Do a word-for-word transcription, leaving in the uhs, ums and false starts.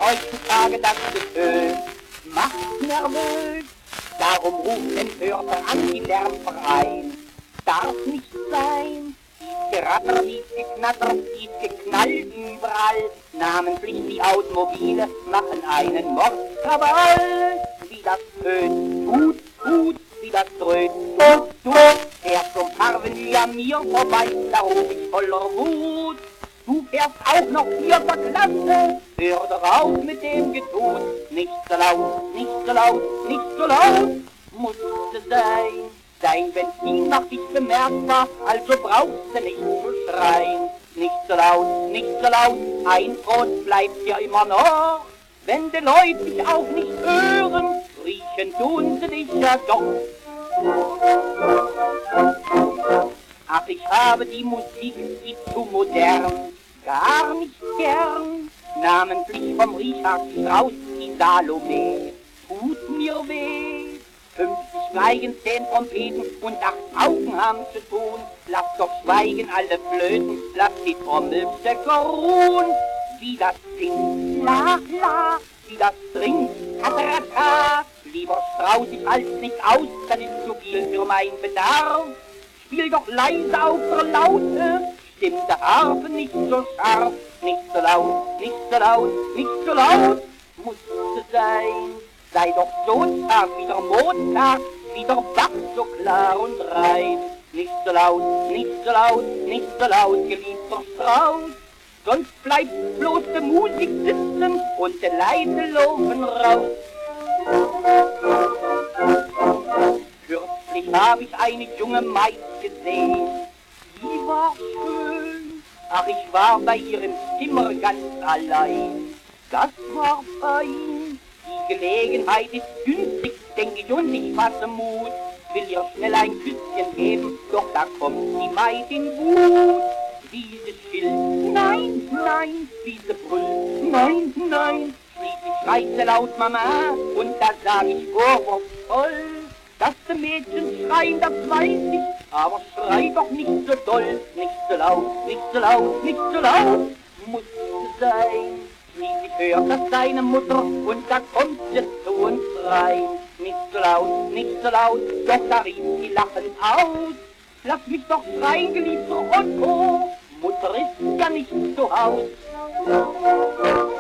heutzutage das Gefühl, macht nervös. Darum ruft den Hörter an die Lärmverein. Darf nicht sein, dies Geratter, dies Geknatter, dies Geknall überall. Namentlich die Automobile machen einen Mordkrawall. Wie das tönt, tut, tut, wie das dröhnt, tut, tut. Fährt zum Parvenu an mir vorbei, da ruf ich voller Wut. Du fährst auch noch vierter Klasse, hör doch auf mit dem Getun. Nicht so laut, nicht so laut, nicht so laut, musste sein. Dein Benzin macht dich bemerkbar, also brauchst du nicht zu schreien. Nicht so laut, nicht so laut, ein Trost bleibt ja immer noch. Wenn die Leute dich auch nicht hören, riechen tun sie dich ja doch. Ach, ich habe die Musik, die zu modern, gar nicht gern. Namentlich vom Richard Strauss, die Salome, tut mir weh. fünfzig Geigen, zehn Trompeten und acht Augen haben zu tun. Lass doch schweigen alle Flöten, lass die Trommelstöcker ruhen. Wie das singt, la la, wie das trinkt, katarata. Lieber Strauß, ich halt's nicht aus, das ist zu viel für mein Bedarf. Spiel doch leise auf der Laute, stimmt der Harfe nicht so scharf. Nicht so laut, nicht so laut, nicht so laut, musste sein. Sei doch so zart wie der Mondtag, wie der Bach so klar und rein. Nicht so laut, nicht so laut, nicht so laut, geliebter Strauß. Sonst bleibt bloß die Musik sitzen und die Leute laufen raus. Kürzlich hab ich eine junge Maid gesehen, die war schön. Ach, ich war bei ihrem Zimmer ganz allein, das war fein. Die Gelegenheit ist günstig, denk ich, und ich fasse Mut. Will ihr schnell ein Küsschen geben, doch da kommt die Maid in Wut. Diese schilt, nein, nein, diese brüllt, nein, nein. Schließlich schreit sie laut Mama, und da sag ich vorwurfsvoll, dass die Mädchen schreien, das weiß ich, aber schrei doch nicht so doll. Nicht so laut, nicht so laut, nicht so laut, musste sein. Schließlich hört das seine Mutter, und da kommt sie zu uns rein. Nicht so laut, nicht so laut, doch da rief sie lachend aus. Lass mich doch schreien, geliebter Otto, Mutter ist ja nicht zu Haus.